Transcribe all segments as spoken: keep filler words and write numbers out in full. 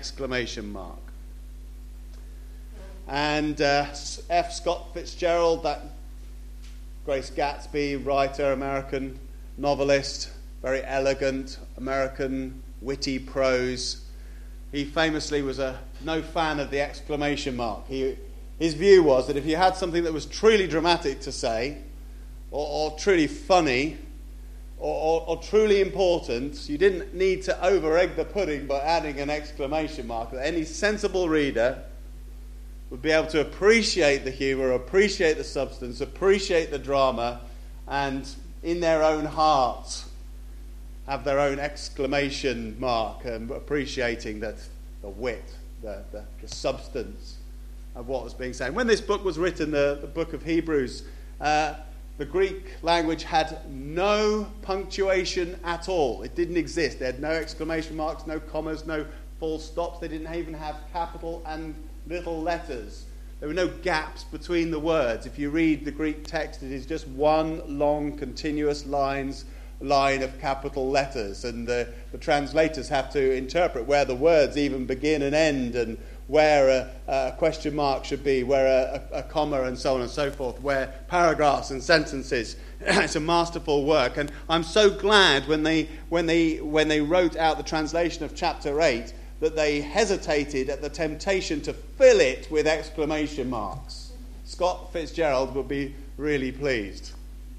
exclamation mark. And uh, F. Scott Fitzgerald, that Grace Gatsby writer, American novelist, very elegant, American witty prose. He famously was a no fan of the exclamation mark. He, his view was that if you had something that was truly dramatic to say, or, or truly funny, or, or, or truly important, you didn't need to over-egg the pudding by adding an exclamation mark. That any sensible reader would be able to appreciate the humour, appreciate the substance, appreciate the drama, and in their own hearts have their own exclamation mark, and appreciating that the wit, the, the, the substance of what was being said. When this book was written, the, the book of Hebrews, uh, the Greek language had no punctuation at all. It didn't exist. They had no exclamation marks, no commas, no full stops. They didn't even have capital and little letters. There were no gaps between the words. If you read the Greek text, it is just one long, continuous lines, line of capital letters. And the, the translators have to interpret where the words even begin and end, and where a, a question mark should be, where a, a, a comma, and so on and so forth, where paragraphs and sentences. It's a masterful work. And I'm so glad when they, when they, when they wrote out the translation of chapter eight, that they hesitated at the temptation to fill it with exclamation marks. Scott Fitzgerald would be really pleased.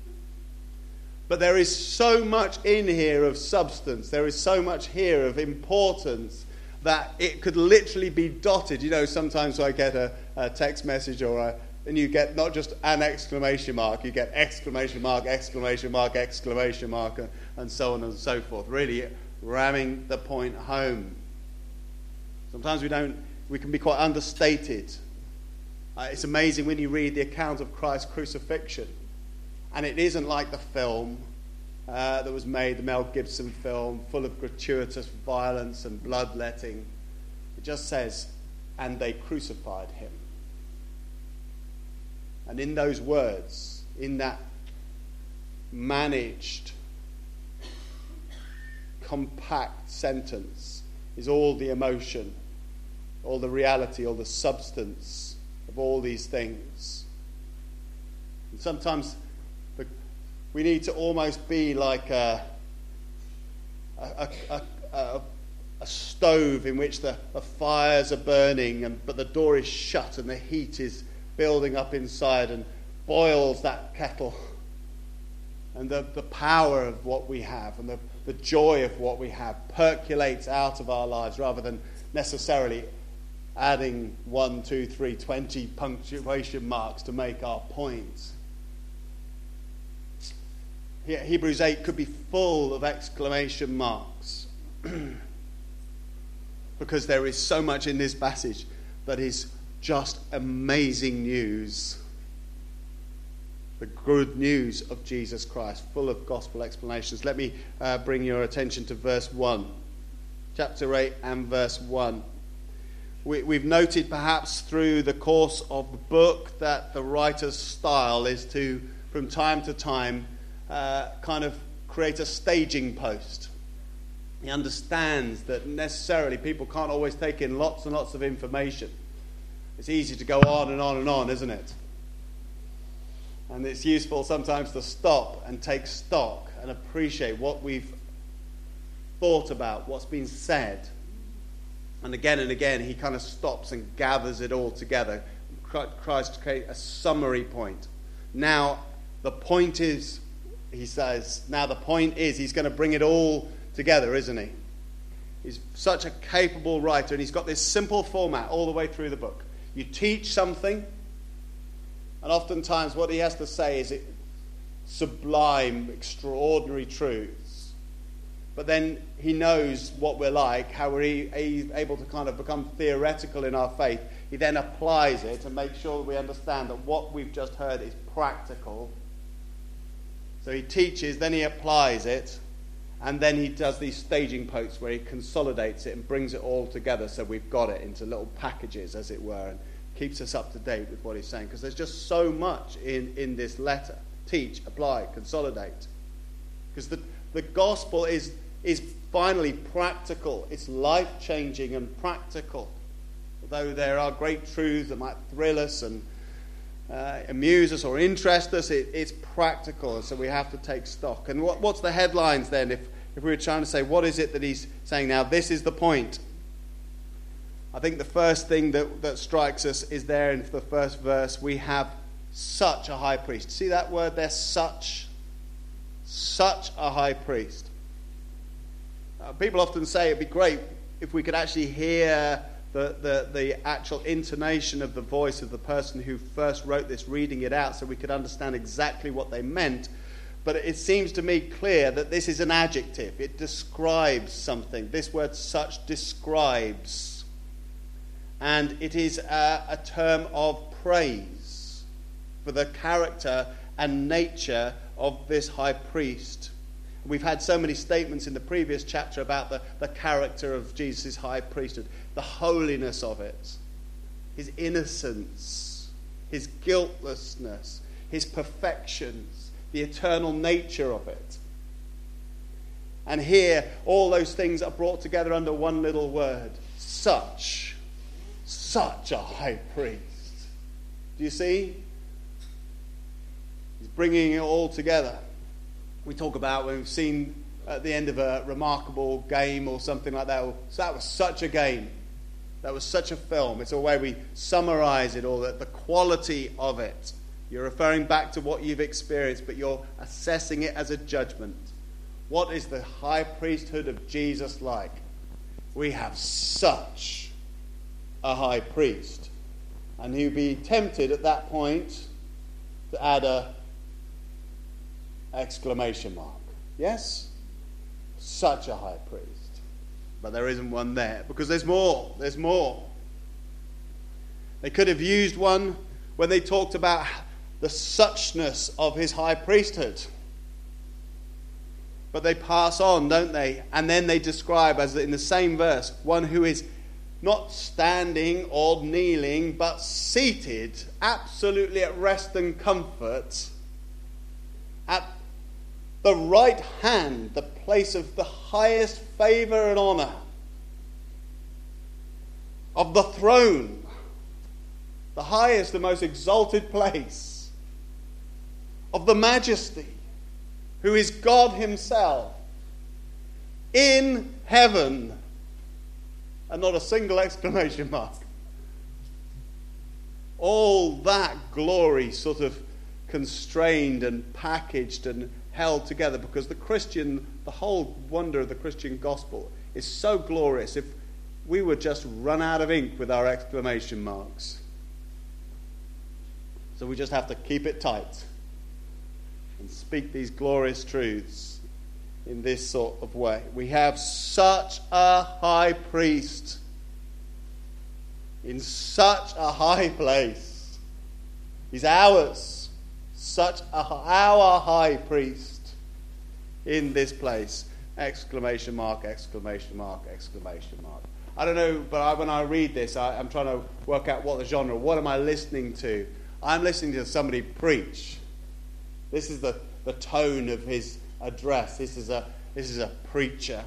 But there is so much in here of substance, there is so much here of importance, that it could literally be dotted. You know, sometimes I get a, a text message, or a, and you get not just an exclamation mark, you get exclamation mark, exclamation mark, exclamation mark, and, and so on and so forth, really ramming the point home. Sometimes we don't, we can be quite understated. Uh, it's amazing when you read the account of Christ's crucifixion. And it isn't like the film uh, that was made, the Mel Gibson film, full of gratuitous violence and bloodletting. It just says, and they crucified him. And in those words, in that managed, compact sentence, is all the emotion, all the reality, all the substance of all these things. And sometimes the, we need to almost be like a, a, a, a, a stove in which the, the fires are burning, and but the door is shut and the heat is building up inside and boils that kettle. And the, the power of what we have and the, the joy of what we have percolates out of our lives, rather than necessarily adding one, two, three, twenty punctuation marks to make our point. Here, Hebrews eight could be full of exclamation marks because there is so much in this passage that is just amazing news. The good news of Jesus Christ, full of gospel explanations. Let me uh, bring your attention to verse one. Chapter eight and verse one. We, we've noted perhaps through the course of the book that the writer's style is to, from time to time, uh, kind of create a staging post. He understands that necessarily people can't always take in lots and lots of information. It's easy to go on and on and on, isn't it? And it's useful sometimes to stop and take stock and appreciate what we've thought about, what's been said. And again and again, he kind of stops and gathers it all together. Tries to create a summary point. Now, the point is, he says, now the point is he's going to bring it all together, isn't he? He's such a capable writer, and he's got this simple format all the way through the book. You teach something, and oftentimes what he has to say is it, sublime, extraordinary truths. But then he knows what we're like, how we're able to kind of become theoretical in our faith. He then applies it and makes sure that we understand that what we've just heard is practical. So he teaches, then he applies it, and then he does these staging posts where he consolidates it and brings it all together so we've got it into little packages, as it were, and keeps us up to date with what he's saying. Because there's just so much in, in this letter. Teach, apply, consolidate. Because the, the gospel is is finally practical. It's life-changing and practical. Although there are great truths that might thrill us and uh, amuse us or interest us, it, it's practical, so we have to take stock. And what, what's the headlines then? If, if we were trying to say, what is it that he's saying now? This is the point. I think the first thing that, that strikes us is there in the first verse. We have such a high priest. See that word there, such? Such a high priest. Uh, people often say it'd be great if we could actually hear the, the, the actual intonation of the voice of the person who first wrote this reading it out so we could understand exactly what they meant. But it seems to me clear that this is an adjective. It describes something. This word such describes. And it is a, a term of praise for the character and nature of this high priest. We've had so many statements in the previous chapter about the, the character of Jesus' high priesthood, the holiness of it, his innocence, his guiltlessness, his perfections, the eternal nature of it. And here, all those things are brought together under one little word, such. Such a high priest. Do you see? He's bringing it all together. We talk about when we've seen at the end of a remarkable game or something like that. So that was such a game. That was such a film. It's a way we summarize it all, the, the quality of it. You're referring back to what you've experienced, but you're assessing it as a judgment. What is the high priesthood of Jesus like? We have such a high priest. And you'd be tempted at that point to add a exclamation mark. Yes? Such a high priest. But there isn't one there, because there's more. There's more. They could have used one when they talked about the suchness of his high priesthood. But they pass on, don't they? And then they describe, as in the same verse, one who is not standing or kneeling, but seated, absolutely at rest and comfort, at the right hand, the place of the highest favour and honour, of the throne, the highest and most exalted place, of the majesty, who is God himself, in heaven. And not a single exclamation mark. All that glory sort of constrained and packaged and held together, because the Christian, the whole wonder of the Christian gospel is so glorious. If we would just run out of ink with our exclamation marks. So we just have to keep it tight and speak these glorious truths in this sort of way. We have such a high priest in such a high place. He's ours. Such a, our high priest in this place. Exclamation mark, exclamation mark, exclamation mark. I don't know, but I, when I read this, I, I'm trying to work out what the genre, what am I listening to? I'm listening to somebody preach. This is the, the tone of his address. This is a this is a preacher.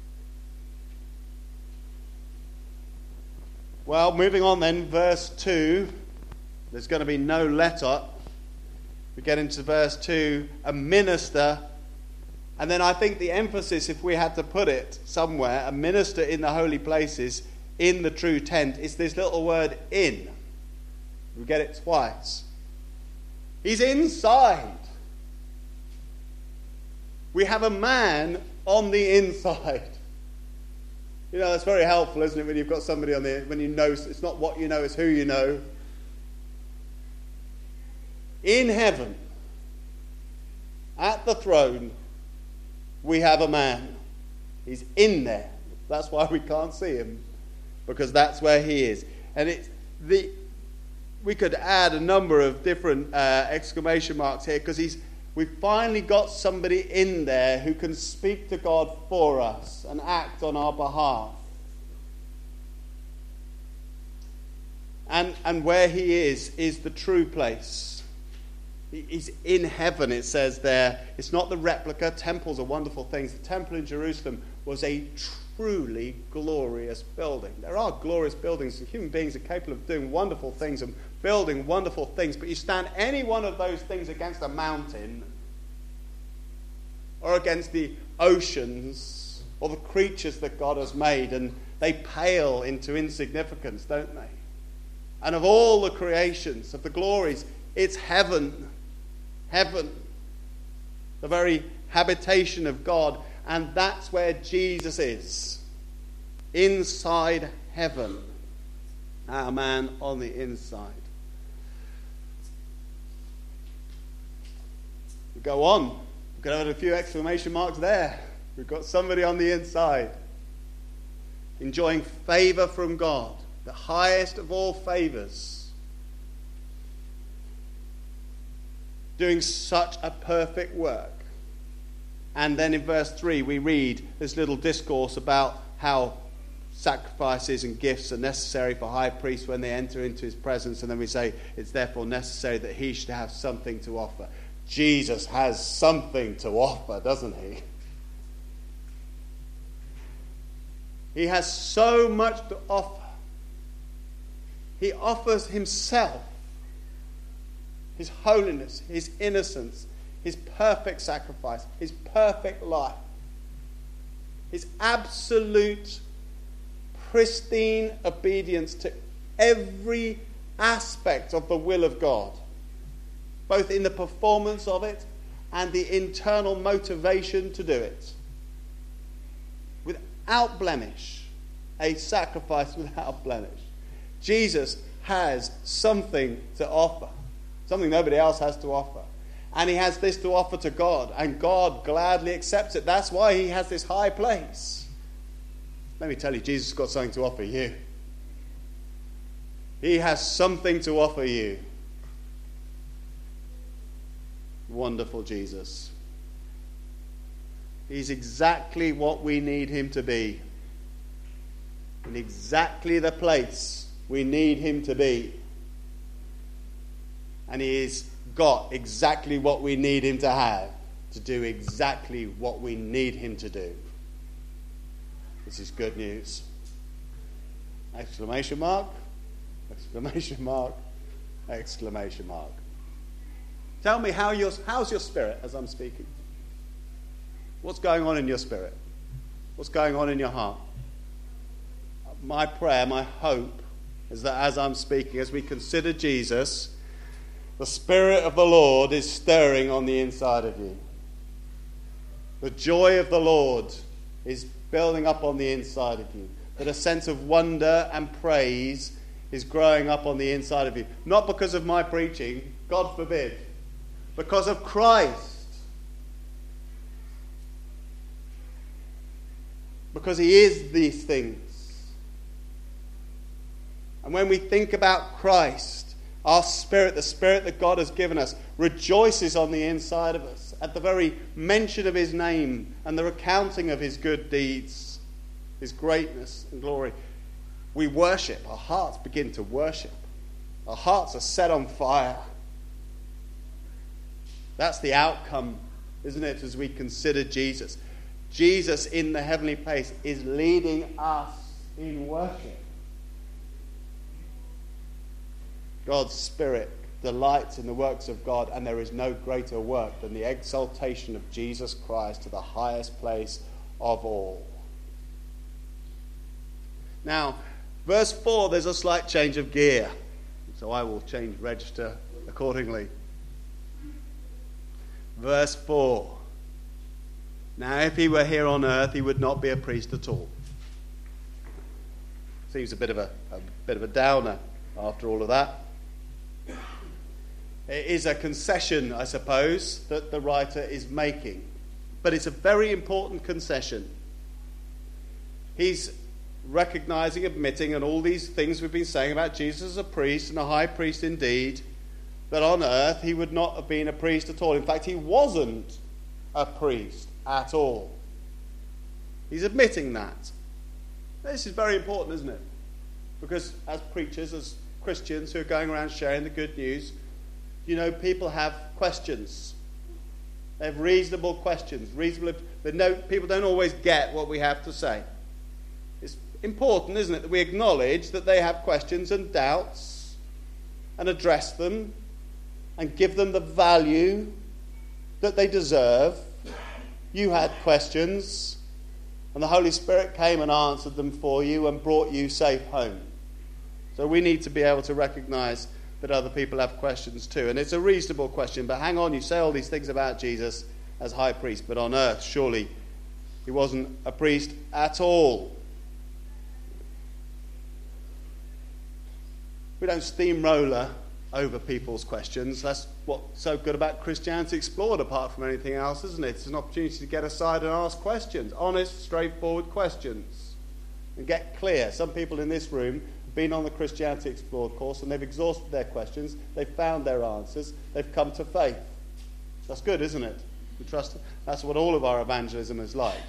Well, moving on then, verse two. There's going to be no letter. We get into verse two, a minister. And then I think the emphasis, if we had to put it somewhere, a minister in the holy places, in the true tent, is this little word in. We get it twice. He's inside. We have a man on the inside. You know, that's very helpful, isn't it, when you've got somebody on the, when you know, it's not what you know, it's who you know. In heaven, at the throne, we have a man. He's in there. That's why we can't see him, because that's where he is. And it's the we could add a number of different uh, exclamation marks here, because he's we've finally got somebody in there who can speak to God for us and act on our behalf. And and where he is is the true place. He's in heaven, it says there. It's not the replica. Temples are wonderful things. The temple in Jerusalem was a truly glorious building. There are glorious buildings, and human beings are capable of doing wonderful things and building wonderful things, but you stand any one of those things against a mountain or against the oceans or the creatures that God has made, and they pale into insignificance, don't they? And of all the creations, of the glories, it's heaven. Heaven. The very habitation of God. And that's where Jesus is. Inside heaven. Our man on the inside. We go on. We could have a few exclamation marks there. We've got somebody on the inside. Enjoying favour from God. The highest of all favours. Doing such a perfect work. And then in verse three we read this little discourse about how sacrifices and gifts are necessary for high priests when they enter into his presence, and then we say it's therefore necessary that he should have something to offer. Jesus has something to offer, doesn't he? He has so much to offer. He offers himself, his holiness, his innocence, his perfect sacrifice, his perfect life, his absolute, pristine obedience to every aspect of the will of God, both in the performance of it and the internal motivation to do it. Without blemish, a sacrifice without blemish. Jesus has something to offer. Something nobody else has to offer. And he has this to offer to God. And God gladly accepts it. That's why he has this high place. Let me tell you, Jesus has got something to offer you. He has something to offer you. Wonderful Jesus. He's exactly what we need him to be. In exactly the place we need him to be. And he's got exactly what we need him to have, to do exactly what we need him to do. This is good news. Exclamation mark, exclamation mark, exclamation mark. Tell me how your, how's your spirit as I'm speaking? What's going on in your spirit? What's going on in your heart? My prayer, my hope, is that as I'm speaking, as we consider Jesus, the Spirit of the Lord is stirring on the inside of you. The joy of the Lord is building up on the inside of you. That a sense of wonder and praise is growing up on the inside of you. Not because of my preaching, God forbid. Because of Christ. Because he is these things. And when we think about Christ, our spirit, the spirit that God has given us, rejoices on the inside of us at the very mention of his name and the recounting of his good deeds, his greatness and glory. We worship. Our hearts begin to worship. Our hearts are set on fire. That's the outcome, isn't it, as we consider Jesus. Jesus in the heavenly place is leading us in worship. God's Spirit delights in the works of God, and there is no greater work than the exaltation of Jesus Christ to the highest place of all. Now, verse four, there's a slight change of gear, so I will change register accordingly. Verse four. Now, if he were here on earth, he would not be a priest at all. Seems a bit of a, a bit of a downer after all of that. It is a concession, I suppose, that the writer is making. But it's a very important concession. He's recognizing, admitting, and all these things we've been saying about Jesus as a priest and a high priest indeed, that on earth he would not have been a priest at all. In fact, he wasn't a priest at all. He's admitting that. This is very important, isn't it? Because as preachers, as Christians who are going around sharing the good news, You know, people have questions. They have reasonable questions. Reasonable, but no, people don't always get what we have to say. It's important, isn't it, that we acknowledge that they have questions and doubts and address them and give them the value that they deserve. You had questions, and the Holy Spirit came and answered them for you and brought you safe home. So we need to be able to recognize that other people have questions too. And it's a reasonable question, but hang on, you say all these things about Jesus as high priest, but on earth, surely he wasn't a priest at all. We don't steamroller over people's questions. That's what's so good about Christianity Explored, apart from anything else, isn't it? It's an opportunity to get aside and ask questions, honest, straightforward questions, and get clear. Some people in this room have been on the Christianity Explored course and they've exhausted their questions, they've found their answers, they've come to faith. That's good, isn't it? We trust it. That's what all of our evangelism is like.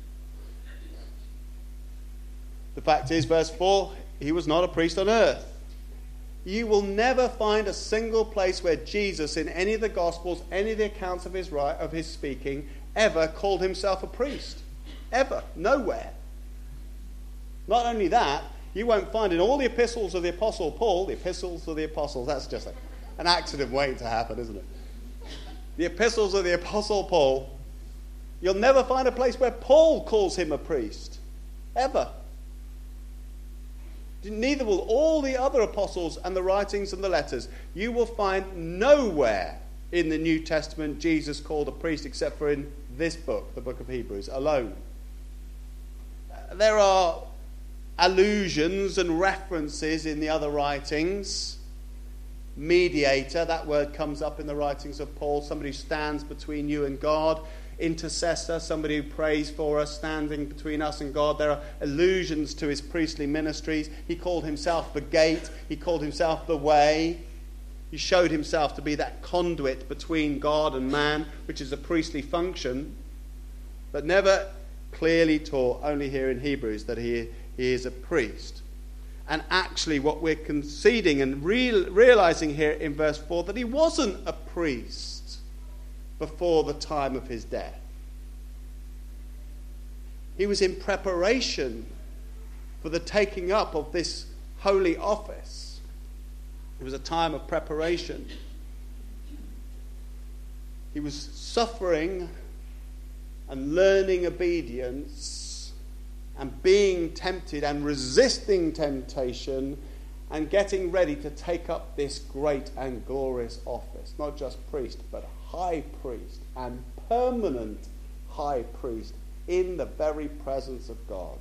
The fact is, verse four, he was not a priest on earth. You will never find a single place where Jesus, in any of the Gospels, any of the accounts of his right, of his speaking, ever called himself a priest. Ever. Nowhere. Not only that, you won't find in all the epistles of the Apostle Paul, the epistles of the apostles, that's just a, an accident waiting to happen, isn't it? The epistles of the Apostle Paul, you'll never find a place where Paul calls him a priest. Ever. Neither will all the other apostles and the writings and the letters. You will find nowhere in the New Testament Jesus called a priest except for in this book, the book of Hebrews, alone. There are allusions and references in the other writings. Mediator, that word comes up in the writings of Paul, somebody who stands between you and God. Intercessor, somebody who prays for us, standing between us and God. There are allusions to his priestly ministries. He called himself the gate. He called himself the way. He showed himself to be that conduit between God and man, which is a priestly function, but never clearly taught, only here in Hebrews, that he, he is a priest. And actually what we're conceding and real, realizing here in verse four, that he wasn't a priest before the time of his death. He was in preparation for the taking up of this holy office. It was a time of preparation. He was suffering and learning obedience and being tempted and resisting temptation and getting ready to take up this great and glorious office. Not just priest, but high priest and permanent high priest in the very presence of God.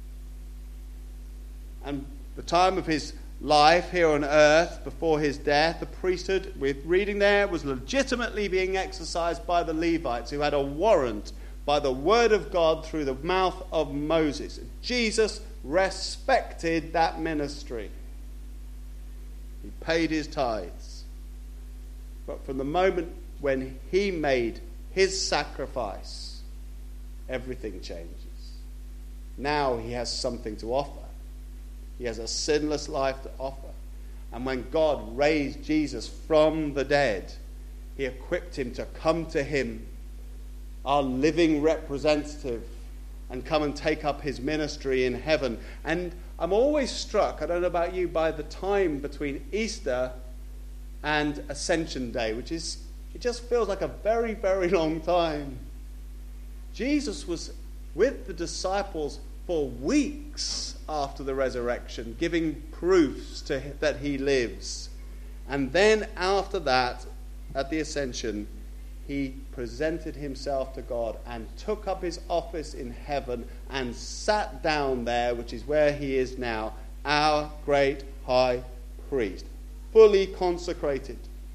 And the time of his life here on earth before his death, the priesthood, we're reading there, was legitimately being exercised by the Levites, who had a warrant by the word of God through the mouth of Moses. Jesus respected that ministry. He paid his tithes. But from the moment when he made his sacrifice, everything changes. Now he has something to offer. He has a sinless life to offer. And when God raised Jesus from the dead, he equipped him to come to him, our living representative, and come and take up his ministry in heaven. And I'm always struck, I don't know about you, by the time between Easter and Ascension Day, which is, it just feels like a very, very long time. Jesus was with the disciples for weeks after the resurrection, giving proofs to that he lives. And then after that, at the ascension, he presented himself to God and took up his office in heaven and sat down there, which is where he is now, our great high priest, fully consecrated.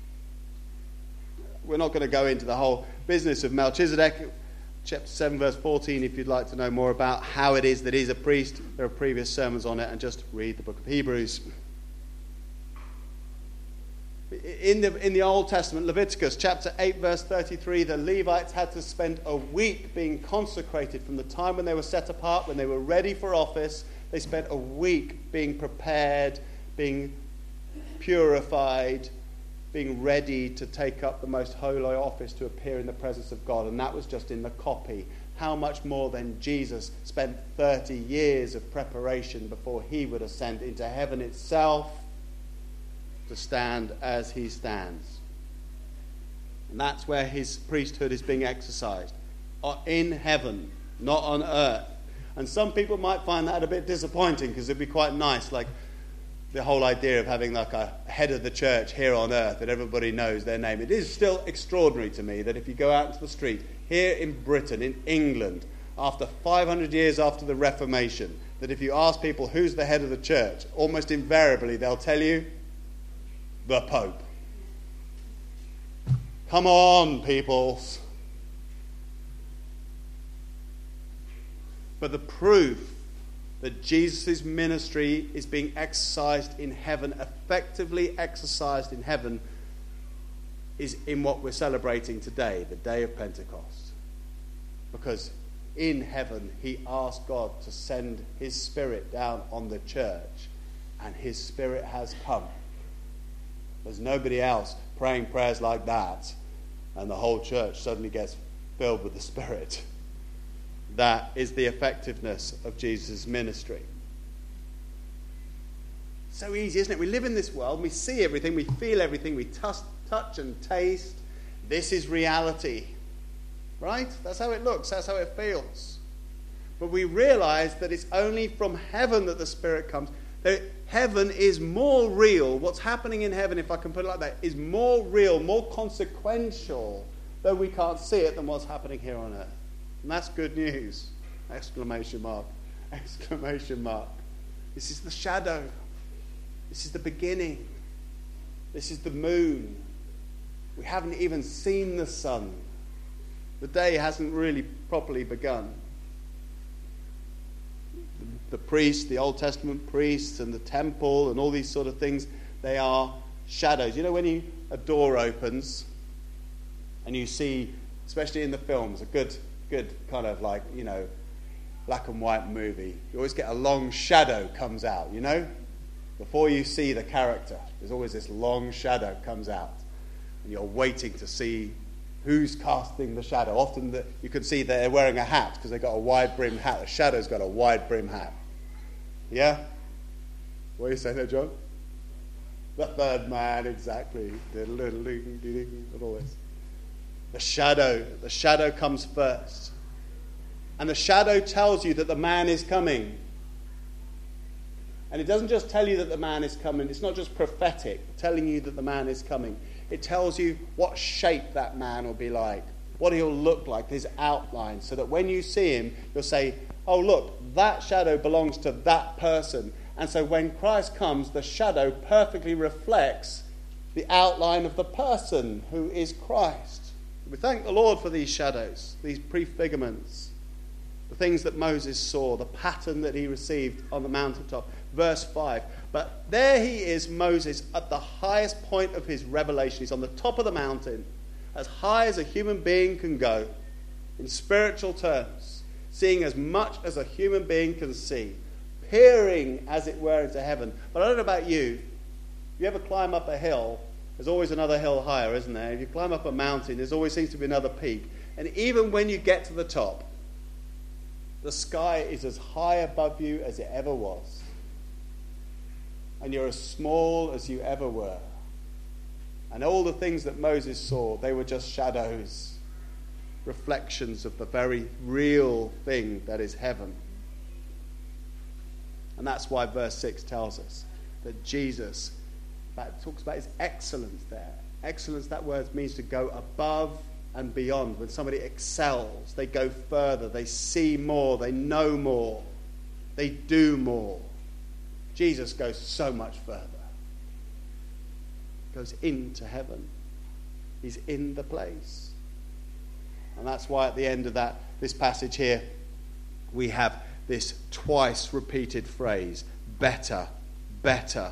We're not going to go into the whole business of Melchizedek. Chapter seven, verse fourteen, if you'd like to know more about how it is that he's a priest. There are previous sermons on it, and just read the book of Hebrews. In the, in the Old Testament, Leviticus chapter eight, verse thirty-three, the Levites had to spend a week being consecrated from the time when they were set apart, when they were ready for office. They spent a week being prepared, being purified being ready to take up the most holy office to appear in the presence of God, and that was just in the copy. How much more then Jesus spent thirty years of preparation before he would ascend into heaven itself to stand as he stands. And that's where his priesthood is being exercised. In heaven, not on earth. And some people might find that a bit disappointing, because it'd be quite nice, like the whole idea of having like a head of the church here on earth that everybody knows their name. It is still extraordinary to me that if you go out into the street here in Britain, in England, after five hundred years after the Reformation, that if you ask people who's the head of the church, almost invariably they'll tell you, the Pope. Come on, peoples. But the proof that Jesus' ministry is being exercised in heaven, effectively exercised in heaven, is in what we're celebrating today, the day of Pentecost. Because in heaven, he asked God to send his Spirit down on the church, and his Spirit has come. There's nobody else praying prayers like that, and the whole church suddenly gets filled with the Spirit. That is the effectiveness of Jesus' ministry. So easy, isn't it? We live in this world, we see everything, we feel everything, we touch, touch and taste. This is reality. Right? That's how it looks, that's how it feels. But we realize that it's only from heaven that the Spirit comes. That heaven is more real. What's happening in heaven, if I can put it like that, is more real, more consequential, though we can't see it, than what's happening here on earth. And that's good news. Exclamation mark. Exclamation mark. This is the shadow. This is the beginning. This is the moon. We haven't even seen the sun. The day hasn't really properly begun. The priests, the Old Testament priests, and the temple, and all these sort of things, they are shadows. You know, when you, a door opens, and you see, especially in the films, a good, good kind of like, you know, black and white movie, you always get a long shadow comes out, you know? Before you see the character, there's always this long shadow comes out, and you're waiting to see who's casting the shadow. Often the, you can see they're wearing a hat because they've got a wide-brimmed hat. The shadow's got a wide-brimmed hat. Yeah? What are you saying there, John? The third man, exactly. And all this. The shadow. The shadow comes first. And the shadow tells you that the man is coming. And it doesn't just tell you that the man is coming. It's not just prophetic, telling you that the man is coming. It tells you what shape that man will be like, what he'll look like, his outline, so that when you see him, you'll say, oh, look, that shadow belongs to that person. And so when Christ comes, the shadow perfectly reflects the outline of the person who is Christ. We thank the Lord for these shadows, these prefigurements, the things that Moses saw, the pattern that he received on the mountaintop. Verse five. But there he is, Moses, at the highest point of his revelation. He's on the top of the mountain, as high as a human being can go, in spiritual terms, seeing as much as a human being can see, peering, as it were, into heaven. But I don't know about you. If you ever climb up a hill, there's always another hill higher, isn't there? If you climb up a mountain, there always seems to be another peak. And even when you get to the top, the sky is as high above you as it ever was. And you're as small as you ever were. And all the things that Moses saw, they were just shadows, reflections of the very real thing that is heaven. And that's why verse six tells us that Jesus that talks about his excellence there. Excellence, that word means to go above and beyond. When somebody excels, they go further, they see more, they know more, they do more. Jesus goes so much further. Goes into heaven. He's in the place. And that's why at the end of that, this passage here, we have this twice repeated phrase, better, better.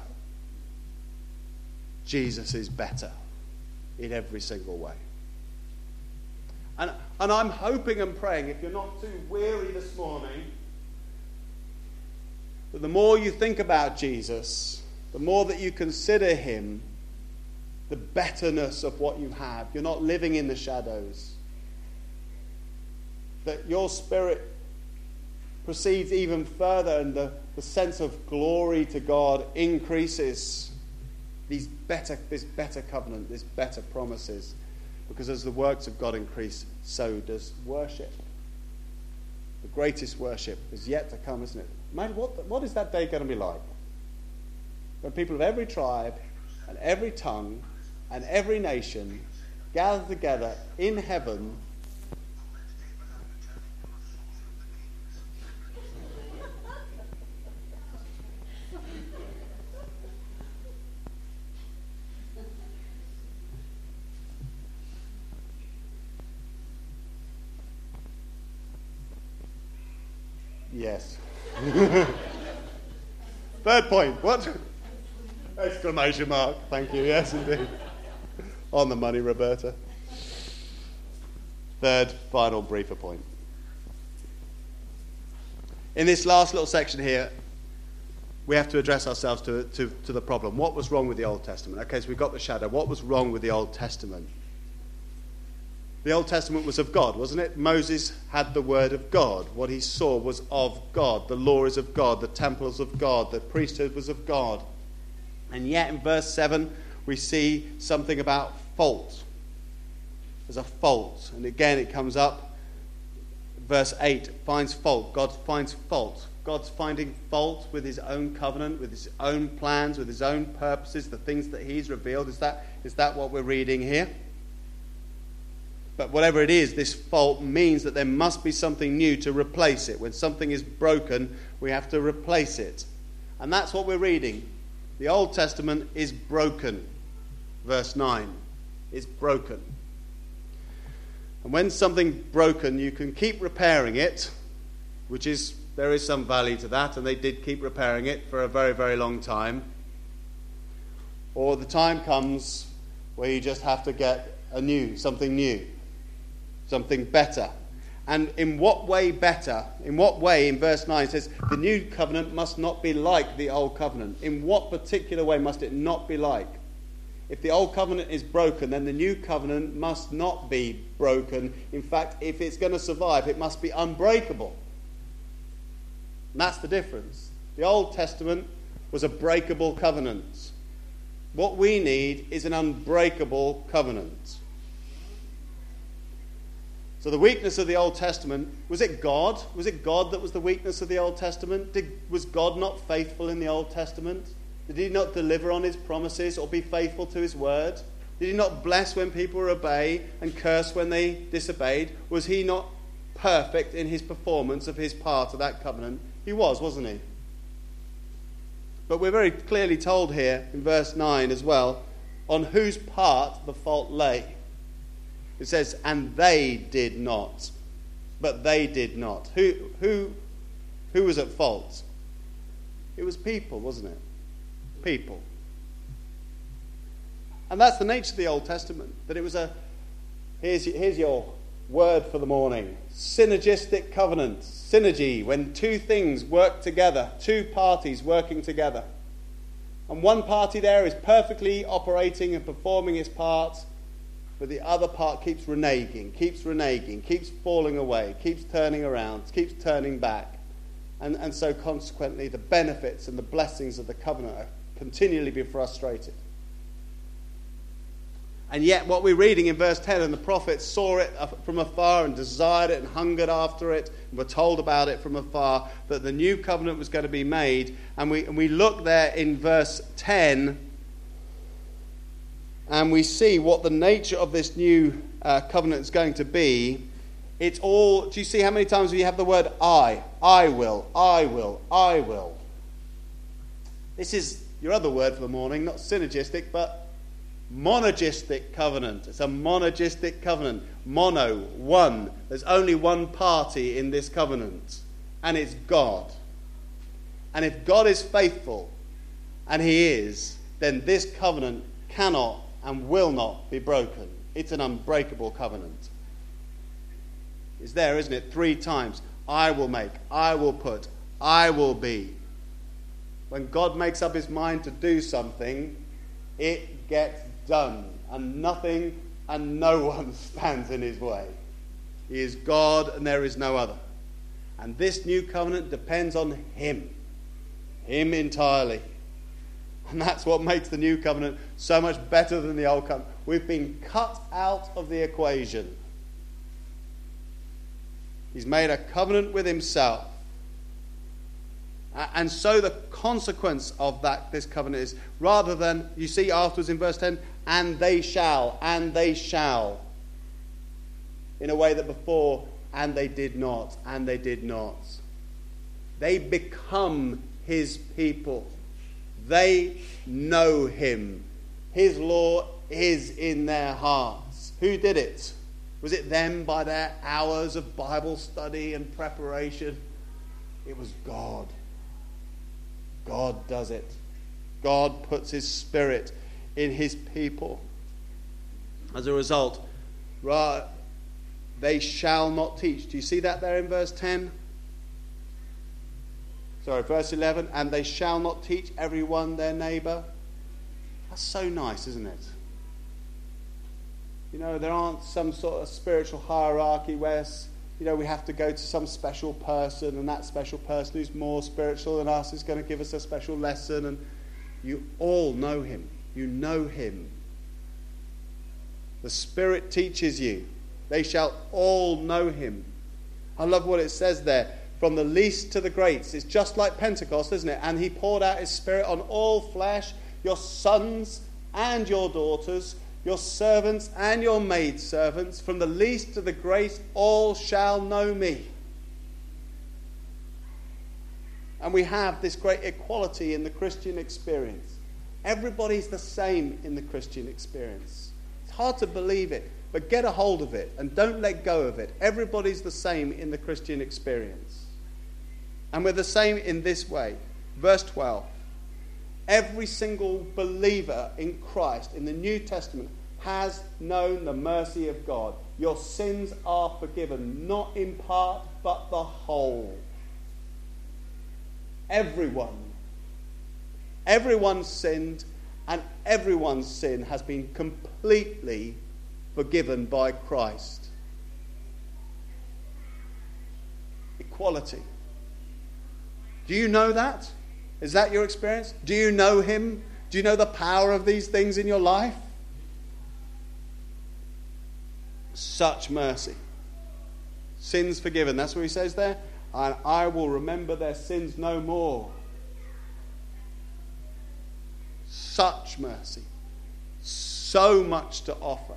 Jesus is better in every single way. And, and I'm hoping and praying, if you're not too weary this morning, that the more you think about Jesus, the more that you consider him, the betterness of what you have. You're not living in the shadows. That your spirit proceeds even further, and the, the sense of glory to God increases. These better, this better covenant, these better promises. Because as the works of God increase, so does worship. The greatest worship is yet to come, isn't it? Imagine what, what is that day going to be like? When people of every tribe and every tongue and every nation gather together in heaven. Yes. Third point. What? Exclamation mark. Thank you. Yes, indeed. On the money, Roberta. Third, final, briefer point. In this last little section here, we have to address ourselves to, to, to the problem. What was wrong with the Old Testament? Okay, so we've got the shadow. What was wrong with the Old Testament? The Old Testament was of God, wasn't it? Moses had the word of God. What he saw was of God. The law is of God. The temple is of God. The priesthood was of God. And yet in verse seven, we see something about fault. There's a fault. And again, it comes up. Verse eight finds fault. God finds fault. God's finding fault with his own covenant, with his own plans, with his own purposes, the things that he's revealed. Is that, is that what we're reading here? But whatever it is, this fault means that there must be something new to replace it. When something is broken, we have to replace it. And that's what we're reading. The Old Testament is broken. Verse nine is broken. And when something's broken, you can keep repairing it, which is, there is some value to that, and they did keep repairing it for a very, very long time. Or the time comes where you just have to get a new, something new. Something better. And in what way better? In what way, in verse nine, it says, the new covenant must not be like the old covenant. In what particular way must it not be like? If the old covenant is broken, then the new covenant must not be broken. In fact, if it's going to survive, it must be unbreakable. And that's the difference. The Old Testament was a breakable covenant. What we need is an unbreakable covenant. So the weakness of the Old Testament, was it God? Was it God that was the weakness of the Old Testament? Did, was God not faithful in the Old Testament? Did he not deliver on his promises or be faithful to his word? Did he not bless when people obey and curse when they disobeyed? Was he not perfect in his performance of his part of that covenant? He was, wasn't he? But we're very clearly told here in verse nine as well, on whose part the fault lay. It says, and they did not. But they did not. Who, who, who was at fault? It was people, wasn't it? People. And that's the nature of the Old Testament. That it was a, here's, here's your word for the morning. Synergistic covenant. Synergy, when two things work together. Two parties working together. And one party there is perfectly operating and performing its part, but the other part keeps reneging, keeps reneging, keeps falling away, keeps turning around, keeps turning back. And, and so consequently the benefits and the blessings of the covenant are continually being frustrated. And yet what we're reading in verse ten, and the prophets saw it from afar and desired it and hungered after it, and were told about it from afar, that the new covenant was going to be made. And we, and we look there in verse ten, and we see what the nature of this new uh, covenant is going to be. It's all, do you see how many times we have the word I? I will, I will, I will. This is your other word for the morning, not synergistic, but monergistic covenant. It's a monergistic covenant. Mono, one. There's only one party in this covenant, and it's God. And if God is faithful, and he is, then this covenant cannot and will not be broken. It's an unbreakable covenant. It's there, isn't it? Three times. I will make, I will put, I will be. When God makes up his mind to do something, it gets done, and nothing and no one stands in his way. He is God and there is no other. And this new covenant depends on him. Him entirely. And that's what makes the new covenant so much better than the old covenant. We've been cut out of the equation. He's made a covenant with himself. And so the consequence of that, this covenant is, rather than, you see afterwards in verse ten, and they shall, and they shall, in a way that before, and they did not, and they did not. They become his people. They know him. His law is in their hearts. Who did it? Was it them by their hours of Bible study and preparation? It was God. God does it. God puts his spirit in his people. As a result, they shall not teach. Do you see that there in verse ten? Sorry, verse eleven. And they shall not teach everyone their neighbour. That's so nice, isn't it? You know, there aren't some sort of spiritual hierarchy where, you know, we have to go to some special person, and that special person who's more spiritual than us is going to give us a special lesson. And you all know him. You know him. The Spirit teaches you. They shall all know him. I love what it says there. From the least to the greats. It's just like Pentecost, isn't it? And he poured out his Spirit on all flesh, your sons and your daughters, your servants and your maidservants. From the least to the great, all shall know me. And we have this great equality in the Christian experience. Everybody's the same in the Christian experience. It's hard to believe it, but get a hold of it and don't let go of it. Everybody's the same in the Christian experience. And we're the same in this way. Verse twelve. Every single believer in Christ in the New Testament has known the mercy of God. Your sins are forgiven, not in part, but the whole. Everyone. Everyone sinned, and everyone's sin has been completely forgiven by Christ. Equality. Do you know that? Is that your experience? Do you know him? Do you know the power of these things in your life? Such mercy. Sins forgiven. That's what he says there. And I will remember their sins no more. Such mercy. So much to offer.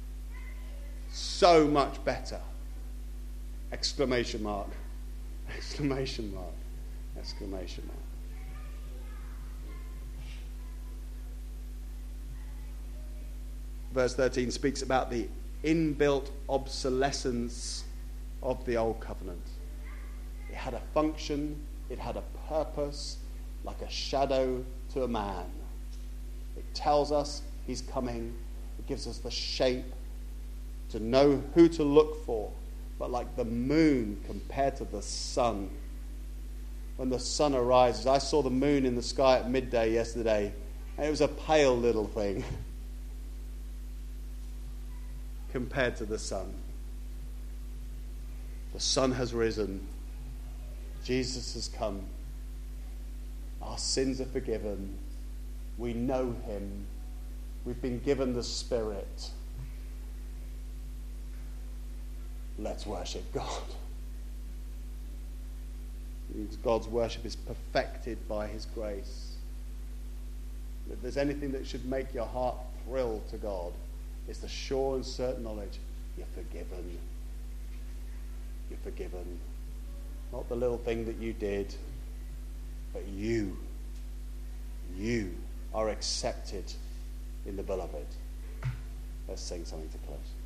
So much better. Exclamation mark. Exclamation mark. Exclamation mark. Verse thirteen speaks about the inbuilt obsolescence of the old covenant. It had a function, it had a purpose, like a shadow to a man. It tells us he's coming. It gives us the shape to know who to look for. But like the moon compared to the sun. When the sun arises, I saw the moon in the sky at midday yesterday, and it was a pale little thing compared to the sun. The sun has risen. Jesus has come. Our sins are forgiven. We know him. We've been given the Spirit. Let's worship God. God's worship is perfected by his grace. If there's anything that should make your heart thrill to God, it's the sure and certain knowledge you're forgiven. You're forgiven. Not the little thing that you did, but you. You are accepted in the beloved. Let's sing something to close.